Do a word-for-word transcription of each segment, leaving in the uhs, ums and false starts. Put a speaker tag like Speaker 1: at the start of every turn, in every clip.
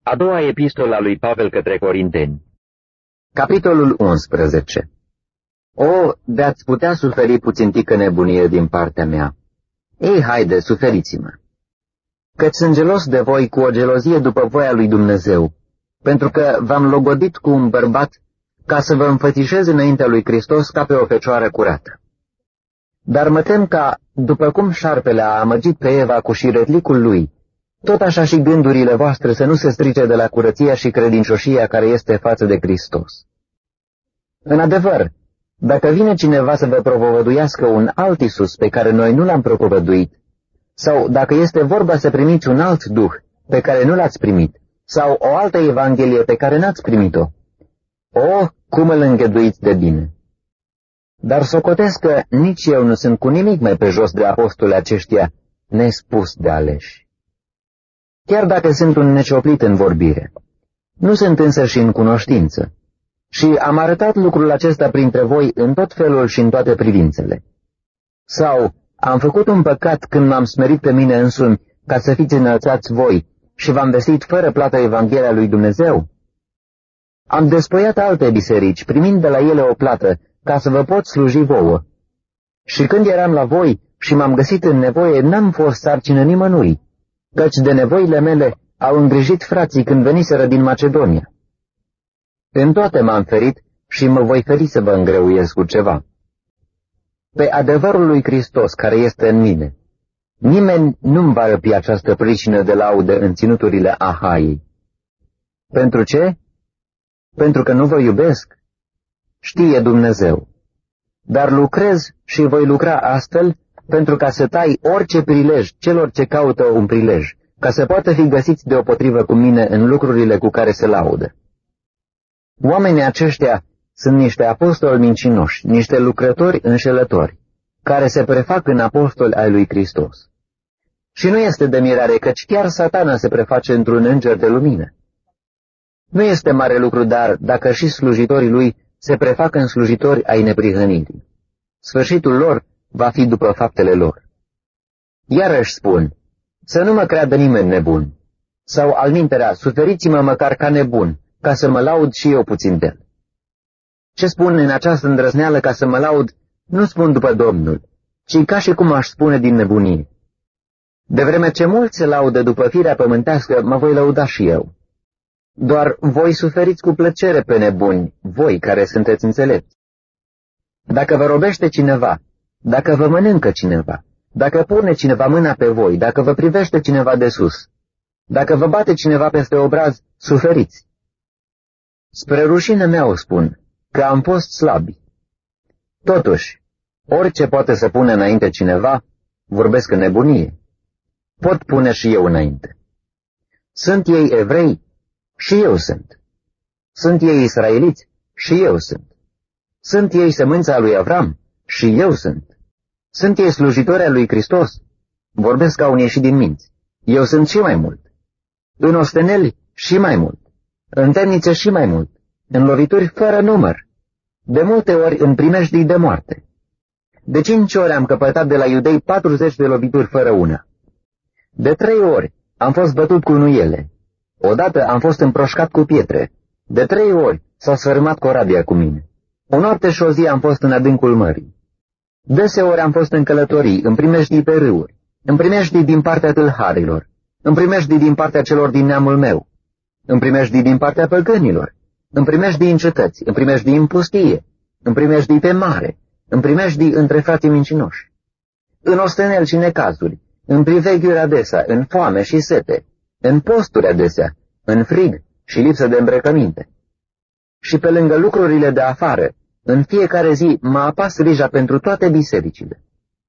Speaker 1: A doua epistolă a lui Pavel către Corinteni.
Speaker 2: Capitolul unsprezece. O, de-ați putea suferi puțin tică nebunie din partea mea. Ei, haide, suferiți-mă. Căci sunt gelos de voi cu o gelozie după voia lui Dumnezeu, pentru că v-am logodit cu un bărbat ca să vă înfățișez înaintea lui Hristos ca pe o fecioară curată. Dar mă tem ca, după cum șarpele a amăgit pe Eva cu șiretlicul lui, tot așa și gândurile voastre să nu se strice de la curăția și credincioșia care este față de Hristos. În adevăr, dacă vine cineva să vă propovăduiască un alt Iisus pe care noi nu l-am propovăduit, sau dacă este vorba să primiți un alt Duh pe care nu l-ați primit, sau o altă Evanghelie pe care n-ați primit-o, o, cum îl îngăduiți de bine! Dar socotesc că nici eu nu sunt cu nimic mai pe jos de apostoli aceștia nespus de aleși. Chiar dacă sunt un necioplit în vorbire, nu sunt însă și în cunoștință, și am arătat lucrul acesta printre voi în tot felul și în toate privințele. Sau am făcut un păcat când m-am smerit pe mine însumi ca să fiți înălțați voi și v-am vestit fără plată Evanghelia lui Dumnezeu? Am despoiat alte biserici, primind de la ele o plată, ca să vă pot sluji vouă. Și când eram la voi și m-am găsit în nevoie, n-am fost sarcină nimănui, căci de nevoile mele au îngrijit frații când veniseră din Macedonia. În toate m-am ferit și mă voi feri să vă îngreuiesc cu ceva. Pe adevărul lui Hristos care este în mine, nimeni nu-mi va răpi această pricină de laudă în ținuturile Ahaiei. Pentru ce? Pentru că nu vă iubesc? Știe Dumnezeu. Dar lucrez și voi lucra astfel pentru ca să tai orice prilej celor ce caută un prilej, ca să poată fi găsiți deopotrivă cu mine în lucrurile cu care se laudă. Oamenii aceștia sunt niște apostoli mincinoși, niște lucrători înșelători, care se prefac în apostoli ai lui Hristos. Și nu este de mirare, căci chiar Satana se preface într-un înger de lumină. Nu este mare lucru, dar dacă și slujitorii lui se prefac în slujitori ai neprihănirii, sfârșitul lor va fi după faptele lor. Iarăși spun, să nu mă creadă nimeni nebun, sau alminterea, suferiți-mă măcar ca nebun, ca să mă laud și eu puțin de el. Ce spun în această îndrăzneală ca să mă laud, nu spun după Domnul, ci ca și cum aș spune din nebunie. De vreme ce mulți se laudă după firea pământească, mă voi lăuda și eu. Doar voi suferiți cu plăcere pe nebuni, voi care sunteți înțelepți. Dacă vă robește cineva, dacă vă mănâncă cineva, dacă pune cineva mâna pe voi, dacă vă privește cineva de sus, dacă vă bate cineva peste obraz, suferiți. Spre rușine mea o spun, că am fost slabi. Totuși, orice poate să pune înainte cineva, vorbesc în nebunie. Pot pune și eu înainte. Sunt ei evrei? Și eu sunt. Sunt ei israeliți? Și eu sunt. Sunt ei sămânța lui Avram? Și eu sunt. Sunt ei slujitori al lui Hristos? Vorbesc ca un ieșit din minți. Eu sunt și mai mult. În osteneli și mai mult. În temnițe și mai mult. În lovituri fără număr. De multe ori în primejdii de moarte. De cinci ori am căpătat de la iudei patruzeci de lovituri fără una. De trei ori am fost bătut cu nuiele. Odată am fost împroșcat cu pietre. De trei ori s-a sfărâmat corabia cu mine. O noapte și o zi am fost în adâncul mării. Deseori am fost în călătorii, în primejdii pe râuri, în primejdii din partea tâlharilor, în primejdii din partea celor din neamul meu, în primejdii din partea păgânilor, în primejdii în cetăți, în primejdii în pustie, în primejdii pe mare, în primejdii între frații mincinoși, în ostenel și necazuri, în priveghiuri adesea, în foame și sete, în posturi adesea, în frig și lipsă de îmbrăcăminte. Și pe lângă lucrurile de afară, în fiecare zi mă apas grija pentru toate bisericile.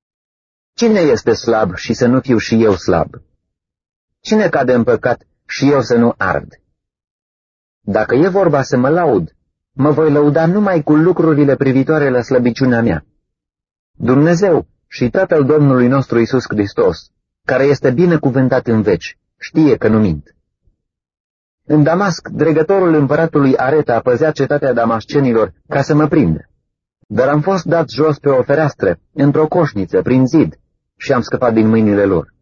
Speaker 2: Cine este slab și să nu fiu și eu slab? Cine cade în păcat și eu să nu ard? Dacă e vorba să mă laud, mă voi lăuda numai cu lucrurile privitoare la slăbiciunea mea. Dumnezeu și Tatăl Domnului nostru Iisus Hristos, care este binecuvântat în veci, știe că nu mint. În Damasc, dregătorul împăratului Areta păzea cetatea damascenilor ca să mă prindă. Dar am fost dat jos pe o fereastră, într-o coșniță, prin zid, și am scăpat din mâinile lor.